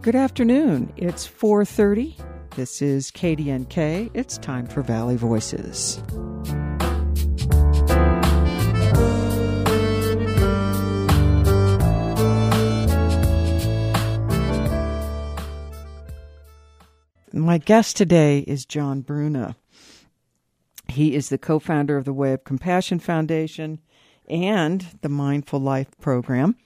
Good afternoon. It's 4:30. This is KDNK. It's time for Valley Voices. My guest today is John Bruna. He is the co-founder of the Way of Compassion Foundation and the Mindful Life program.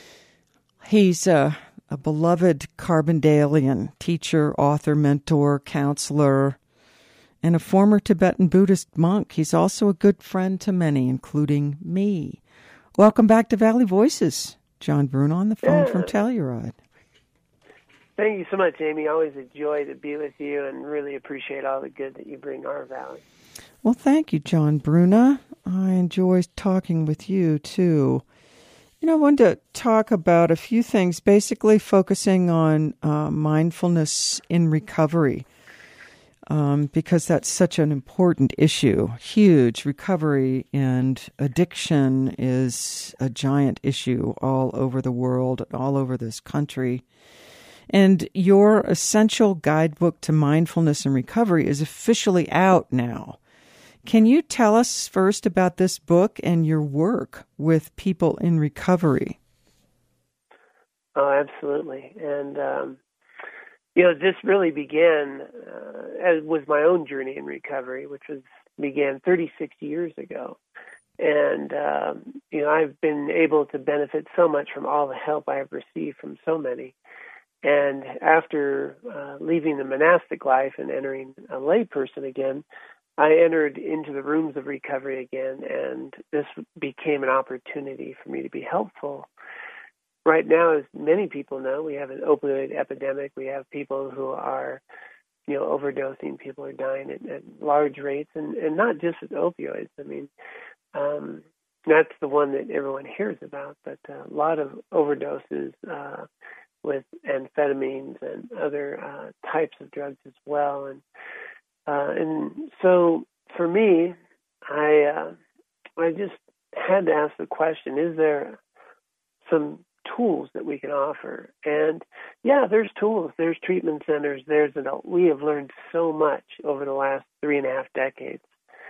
He's a beloved Carbondalian teacher, author, mentor, counselor, and a former Tibetan Buddhist monk. He's also a good friend to many, including me. Welcome back to Valley Voices, John Bruna on the phone from Telluride. Thank you so much, Amy. Always a joy to be with you and really appreciate all the good that you bring our valley. Well, thank you, John Bruna. I enjoy talking with you, too. I wanted to talk about a few things, basically focusing on mindfulness in recovery, because that's such an important issue. Huge. Recovery and addiction is a giant issue all over the world, all over this country. And your essential guidebook to mindfulness and recovery is officially out now. Can you tell us first about this book and your work with people in recovery? Oh, absolutely. And, this really began as was my own journey in recovery, which began 36 years ago. And, I've been able to benefit so much from all the help I have received from so many. And after leaving the monastic life and entering a lay person again, I entered into the rooms of recovery again, and this became an opportunity for me to be helpful. Right now, as many people know, we have an opioid epidemic. We have people who are, overdosing. People are dying at large rates, and not just with opioids. I mean, that's the one that everyone hears about, but a lot of overdoses with amphetamines and other types of drugs as well. And so for me, I just had to ask the question, is there some tools that we can offer? And yeah, there's tools, there's treatment centers, we have learned so much over the last 3.5 decades.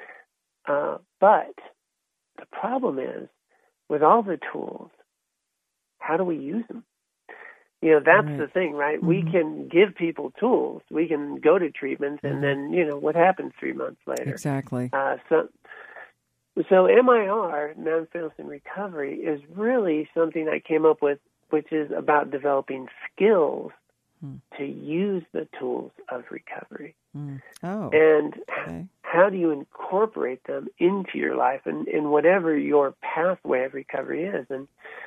But the problem is, with all the tools, how do we use them? That's the thing, right? Mm-hmm. We can give people tools. We can go to treatments, and then, what happens 3 months later? Exactly. So MIR, Mindfulness in Recovery, is really something I came up with, which is about developing skills to use the tools of recovery. Oh, and okay. How do you incorporate them into your life and in whatever your pathway of recovery is? And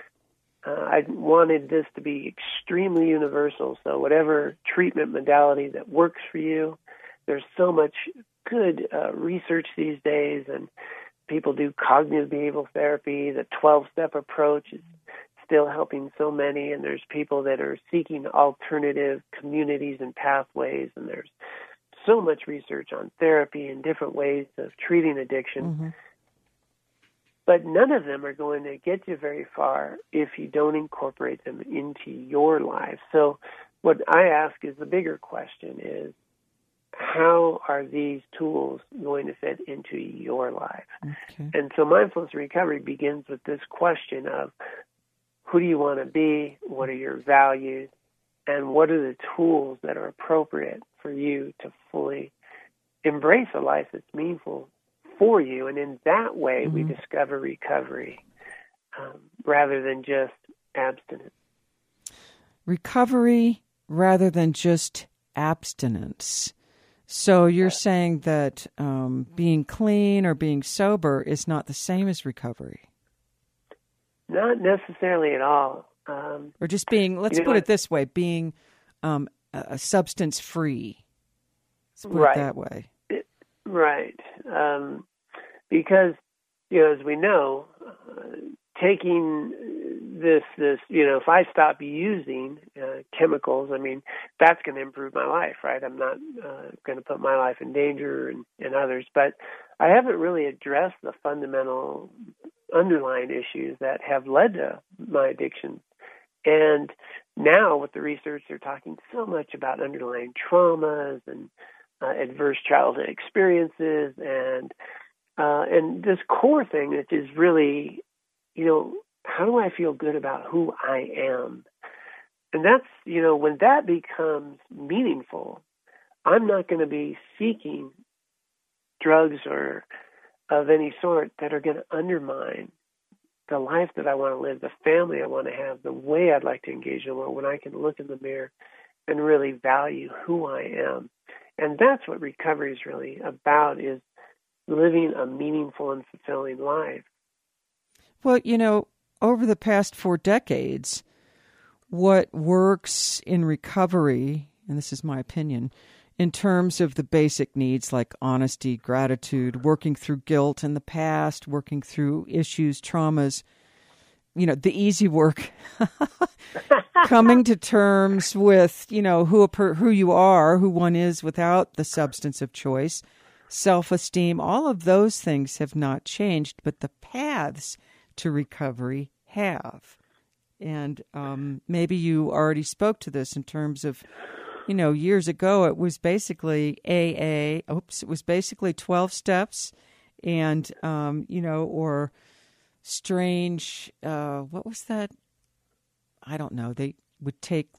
I wanted this to be extremely universal, so whatever treatment modality that works for you, there's so much good research these days, and people do cognitive behavioral therapy. The 12-step approach is still helping so many, and there's people that are seeking alternative communities and pathways, and there's so much research on therapy and different ways of treating addiction. Mm-hmm. But none of them are going to get you very far if you don't incorporate them into your life. So what I ask is the bigger question is, how are these tools going to fit into your life? Okay. And so mindfulness recovery begins with this question of, who do you want to be? What are your values? And what are the tools that are appropriate for you to fully embrace a life that's meaningful for you? And in that way, we discover recovery rather than just abstinence. Recovery rather than just abstinence. So you're saying that being clean or being sober is not the same as recovery? Not necessarily at all. Or just being, let's put it this way, being substance-free. Let's put it that way. Right. Because, as we know, taking this, if I stop using chemicals, that's going to improve my life, right? I'm not going to put my life in danger and others. But I haven't really addressed the fundamental underlying issues that have led to my addiction. And now with the research, they're talking so much about underlying traumas and adverse childhood experiences, and this core thing, which is really, how do I feel good about who I am? And that's, when that becomes meaningful, I'm not going to be seeking drugs or of any sort that are going to undermine the life that I want to live, the family I want to have, the way I'd like to engage in the world, when I can look in the mirror and really value who I am. And that's what recovery is really about, is living a meaningful and fulfilling life. Well, over the past 4 decades, what works in recovery, and this is my opinion, in terms of the basic needs like honesty, gratitude, working through guilt in the past, working through issues, traumas, the easy work, coming to terms with, who you are, who one is without the substance of choice, self-esteem, all of those things have not changed, but the paths to recovery have. And maybe you already spoke to this in terms of, years ago it was basically AA. It was basically 12 steps and, or strange, what was that? I don't know. They would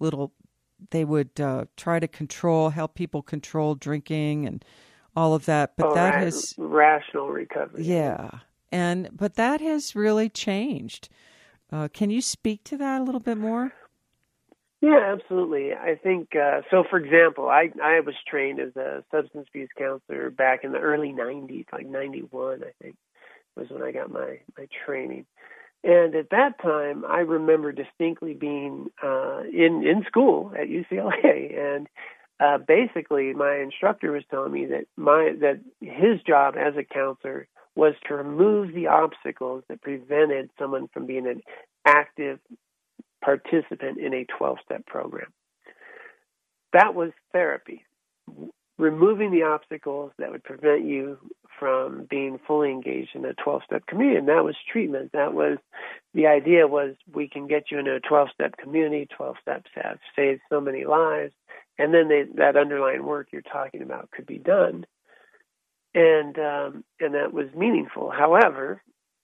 try to help people control drinking and all of that. But that has rational recovery. Yeah. But that has really changed. Can you speak to that a little bit more? Yeah, absolutely. I think, so for example, I was trained as a substance abuse counselor back in the early 90s, like 91, I think, was when I got my training. And at that time, I remember distinctly being in school at UCLA, and basically my instructor was telling me that his job as a counselor was to remove the obstacles that prevented someone from being an active participant in a 12-step program. That was therapy, removing the obstacles that would prevent you from being fully engaged in a 12-step community. And that was treatment. The idea was, we can get you into a 12-step community. 12 steps have saved so many lives. And then that underlying work you're talking about could be done. And that was meaningful. However,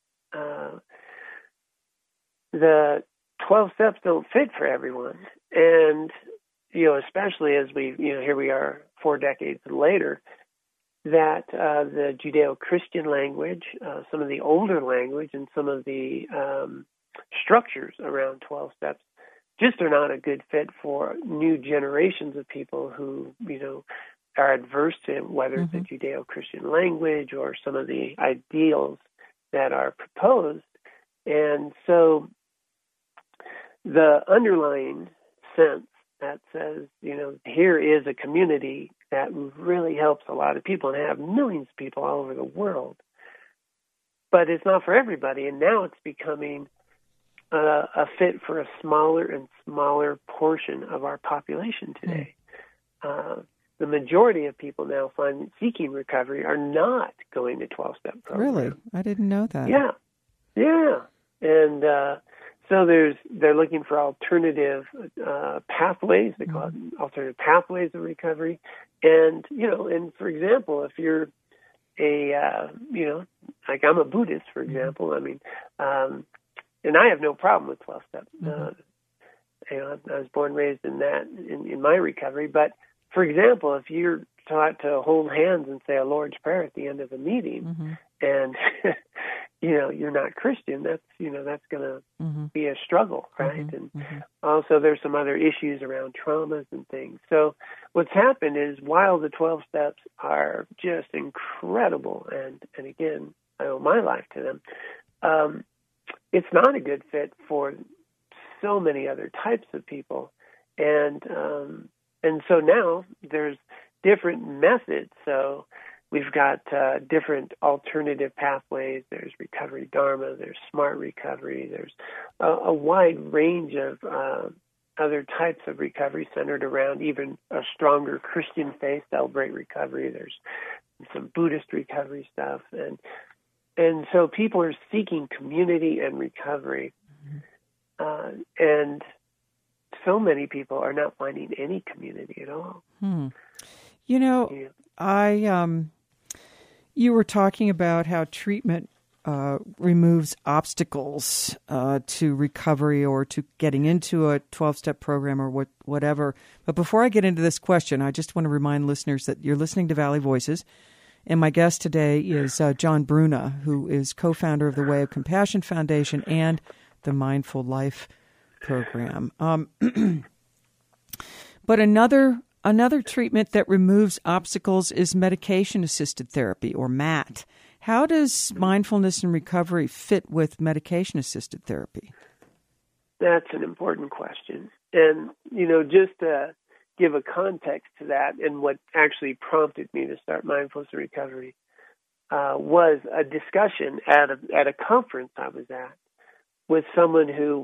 the 12 steps don't fit for everyone. And, especially as here we are 4 decades later, that the Judeo-Christian language, some of the older language, and some of the structures around 12 steps just are not a good fit for new generations of people who, are adverse to whether it's the Judeo-Christian language or some of the ideals that are proposed. And so the underlying sense that says, here is a community that really helps a lot of people and have millions of people all over the world. But it's not for everybody, and now it's becoming a fit for a smaller and smaller portion of our population today. The majority of people now seeking recovery are not going to 12-step programs. Really? I didn't know that. Yeah. And so they're looking for alternative pathways. They call it alternative pathways of recovery. And, and for example, if you're like I'm a Buddhist, for example, and I have no problem with 12 steps. I was born and raised in that, in my recovery. But for example, if you're taught to hold hands and say a Lord's Prayer at the end of a meeting, and you're not Christian, that's going to be a struggle, right? And also there's some other issues around traumas and things. So what's happened is, while the 12 steps are just incredible, and again, I owe my life to them, it's not a good fit for so many other types of people. And so now there's different methods. So we've got different alternative pathways. There's Recovery Dharma. There's Smart Recovery. There's a wide range of other types of recovery centered around even a stronger Christian faith, Celebrate Recovery. There's some Buddhist recovery stuff. And so people are seeking community and recovery. And so many people are not finding any community at all. You know, you were talking about how treatment removes obstacles to recovery or to getting into a 12-step program or whatever. But before I get into this question, I just want to remind listeners that you're listening to Valley Voices. And my guest today is John Bruna, who is co-founder of the Way of Compassion Foundation and the Mindful Life program. But another treatment that removes obstacles is medication-assisted therapy, or MAT. How does mindfulness and recovery fit with medication-assisted therapy? That's an important question. And, just to give a context to that, and what actually prompted me to start Mindfulness and Recovery was a discussion at a conference I was at with someone who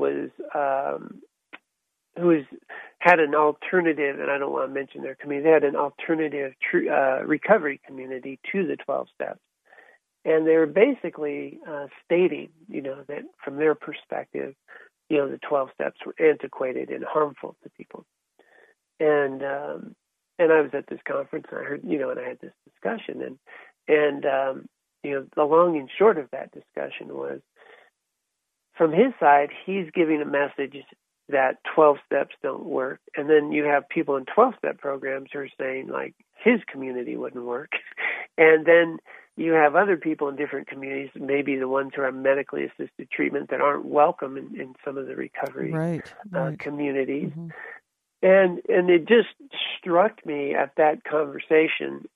had an alternative, and I don't want to mention their community, they had an alternative recovery community to the 12 steps. And they were basically stating, that from their perspective, the 12 steps were antiquated and harmful to people. And I was at this conference, and I heard, and I had this discussion, and the long and short of that discussion was, from his side, he's giving a message that 12 steps don't work, and then you have people in 12-step programs who are saying, like, his community wouldn't work, and then you have other people in different communities, maybe the ones who are medically assisted treatment that aren't welcome in some of the recovery communities. Mm-hmm. And it just struck me at that conversation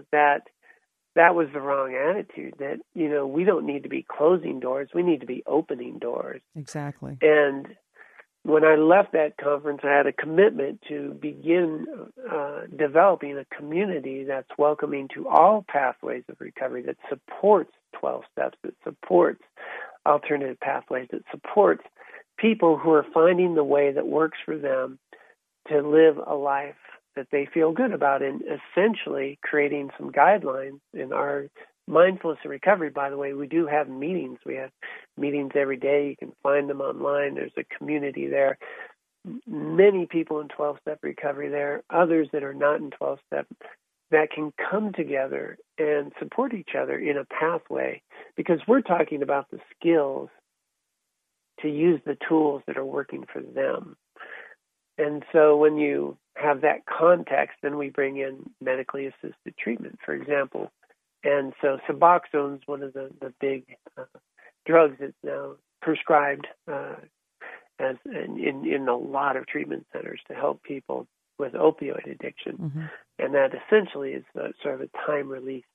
that was the wrong attitude, that, we don't need to be closing doors. We need to be opening doors. Exactly. And when I left that conference, I had a commitment to begin developing a community that's welcoming to all pathways of recovery, that supports 12 steps, that supports alternative pathways, that supports people who are finding the way that works for them to live a life that they feel good about, and essentially creating some guidelines in our mindfulness and recovery. By the way, we do have meetings. We have meetings every day. You can find them online. There's a community there. Many people in 12-step recovery there, others that are not in 12-step, that can come together and support each other in a pathway, because we're talking about the skills to use the tools that are working for them. And so when you have that context, then we bring in medically assisted treatment, for example. And so Suboxone is one of the big drugs that's now prescribed as in a lot of treatment centers to help people with opioid addiction. Mm-hmm. And that essentially is sort of a time-released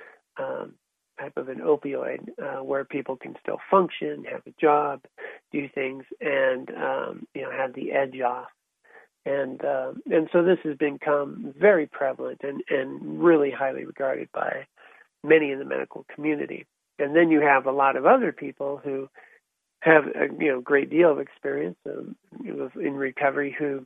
type of an opioid where people can still function, have a job, do things, and have the edge off. And so this has become very prevalent and really highly regarded by many in the medical community. And then you have a lot of other people who have a great deal of experience in recovery who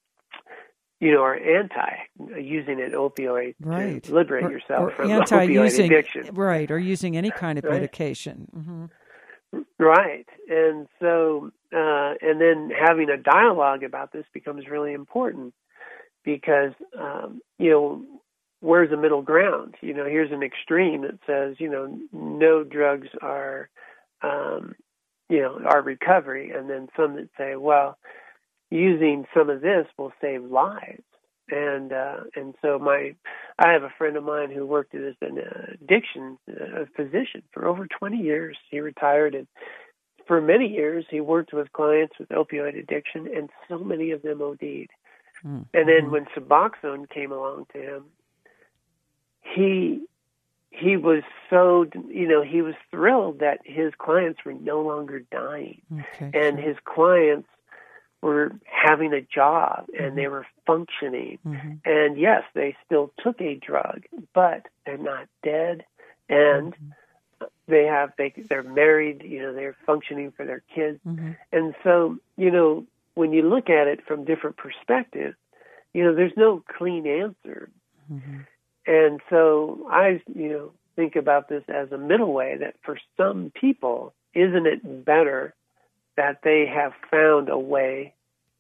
are anti using an opioid to liberate yourself from opioid addiction. Right, or using any kind of medication. Mm-hmm. Right. And so, and then having a dialogue about this becomes really important, because, where's the middle ground? Here's an extreme that says, no drugs are recovery. And then some that say, well, using some of this will save lives. And so I have a friend of mine who worked as an addiction physician for over 20 years. He retired, and for many years he worked with clients with opioid addiction, and so many of them OD'd. Mm-hmm. And then when Suboxone came along to him, he was so, he was thrilled that his clients were no longer dying. Okay, and his clients were having a job, and they were functioning. Mm-hmm. And yes, they still took a drug, but they're not dead, and they're married, they're functioning for their kids. Mm-hmm. And so, when you look at it from different perspectives, there's no clean answer. Mm-hmm. And so I, think about this as a middle way, that for some people, isn't it better that they have found a way to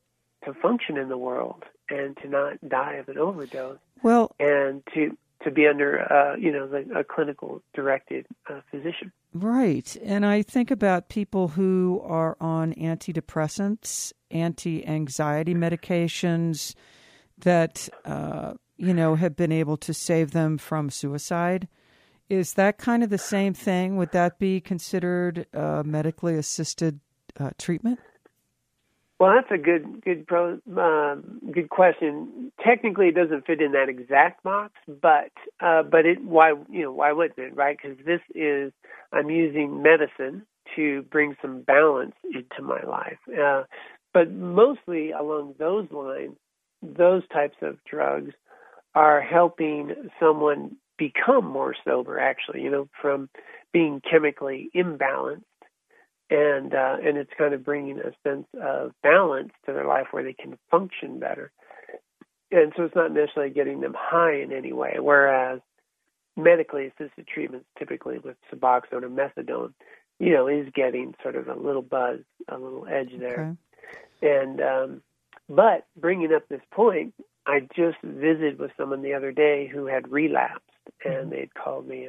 function in the world and to not die of an overdose. Well, and to be under a clinical directed physician. Right. And I think about people who are on antidepressants, anti-anxiety medications that have been able to save them from suicide. Is that kind of the same thing? Would that be considered medically assisted treatment? Well, that's a good question. Technically, it doesn't fit in that exact box, but why wouldn't it, right? Because I'm using medicine to bring some balance into my life. But mostly along those lines, those types of drugs are helping someone become more sober, actually, from being chemically imbalanced. And it's kind of bringing a sense of balance to their life where they can function better. And so it's not necessarily getting them high in any way, whereas medically assisted treatments, typically with Suboxone or methadone, is getting sort of a little buzz, a little edge there. Okay. And but bringing up this point, I just visited with someone the other day who had relapsed, and they had called me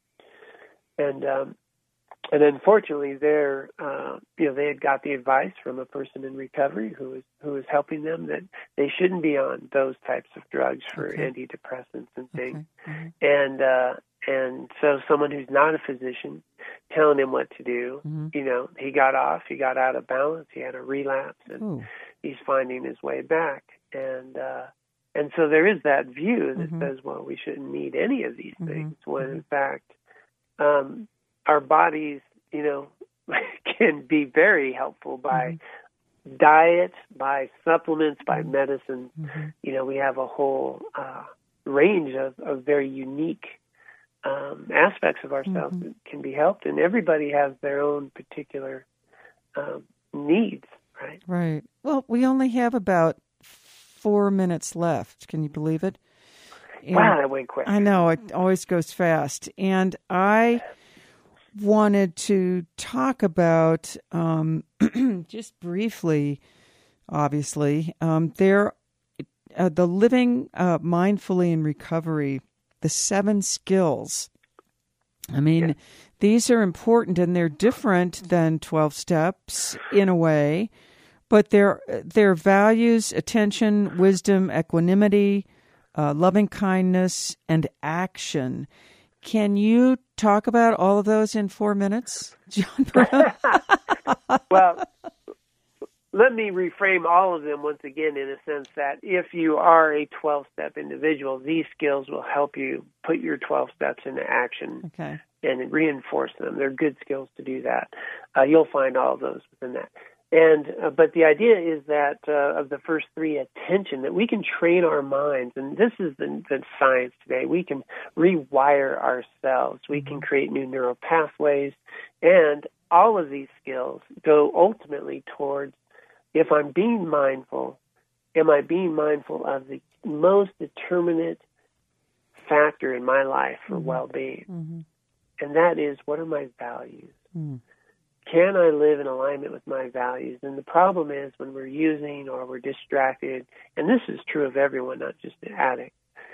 and unfortunately, they had got the advice from a person in recovery who was helping them that they shouldn't be on those types of drugs for antidepressants and things. Okay. And so someone who's not a physician telling him what to do, he got out of balance, he had a relapse, and he's finding his way back. And so there is that view that says, well, we shouldn't need any of these things, when in fact, our bodies, can be very helpful by diet, by supplements, by medicine. We have a whole range of very unique aspects of ourselves that can be helped, and everybody has their own particular needs, right? Right. Well, we only have about 4 minutes left. Can you believe it? And wow, that went quick. I know, it always goes fast. And I wanted to talk about, just briefly, obviously, the living mindfully in recovery, the 7 skills. I mean, these are important, and they're different than 12 steps in a way, but they're values, attention, wisdom, equanimity, loving kindness, and action. Can you talk about all of those in 4 minutes, John Bruno? Well, let me reframe all of them once again in a sense that if you are a 12-step individual, these skills will help you put your 12 steps into action and reinforce them. They're good skills to do that. You'll find all of those within that. But the idea is that of the first 3, attention, that we can train our minds, and this is the science today. We can rewire ourselves. We can create new neural pathways, and all of these skills go ultimately towards, if I'm being mindful, am I being mindful of the most determinate factor in my life for well-being? And that is, what are my values? Can I live in alignment with my values? And the problem is when we're using or we're distracted, and this is true of everyone, not just the addict,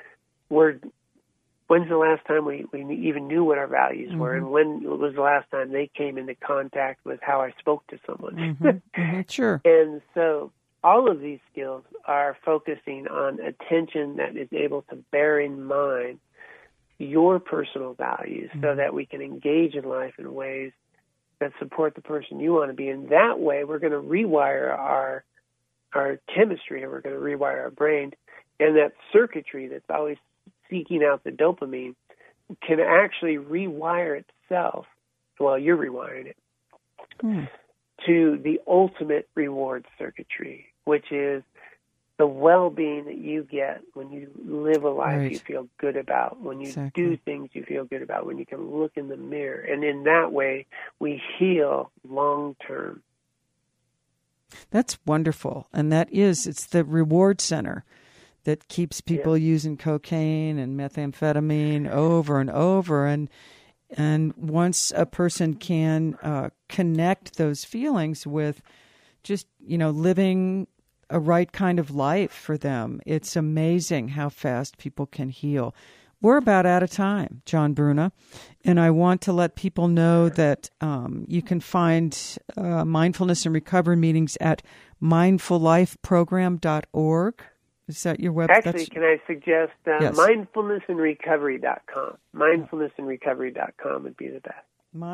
when's the last time we even knew what our values were, and when was the last time they came into contact with how I spoke to someone? Sure. And so all of these skills are focusing on attention that is able to bear in mind your personal values so that we can engage in life in ways that support the person you want to be. And that way, we're going to rewire our chemistry, and we're going to rewire our brain. And that circuitry that's always seeking out the dopamine can actually rewire itself while you're rewiring it to the ultimate reward circuitry, which is the well-being that you get when you live a life you feel good about, when you do things you feel good about, when you can look in the mirror. And in that way, we heal long-term. That's wonderful. And it's the reward center that keeps people using cocaine and methamphetamine over and over. And once a person can connect those feelings with just, living a right kind of life for them. It's amazing how fast people can heal. We're about out of time, John Bruna, and I want to let people know that you can find mindfulness and recovery meetings at mindfullifeprogram.org. Is that your website? Actually, can I suggest yes. mindfulnessandrecovery.com? Mindfulnessandrecovery.com would be the best.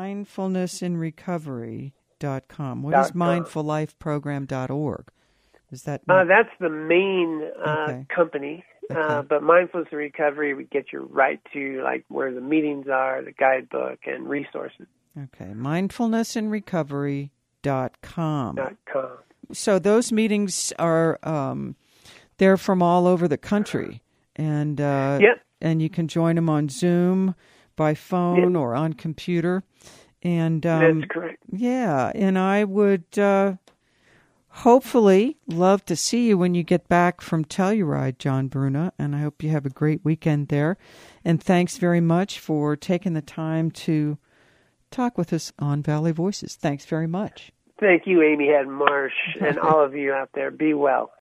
Mindfulnessandrecovery.com. What is mindfullifeprogram.org? Is that that's the main company. Okay. But Mindfulness and Recovery would get you right to like where the meetings are, the guidebook, and resources. Okay, mindfulnessandrecovery.com. So those meetings are they're from all over the country, and and you can join them on Zoom, by phone, or on computer. And that's correct. Yeah, and I would hopefully love to see you when you get back from Telluride, John Bruna, and I hope you have a great weekend there. And thanks very much for taking the time to talk with us on Valley Voices. Thanks very much. Thank you, Amy Head Marsh, and all of you out there. Be well.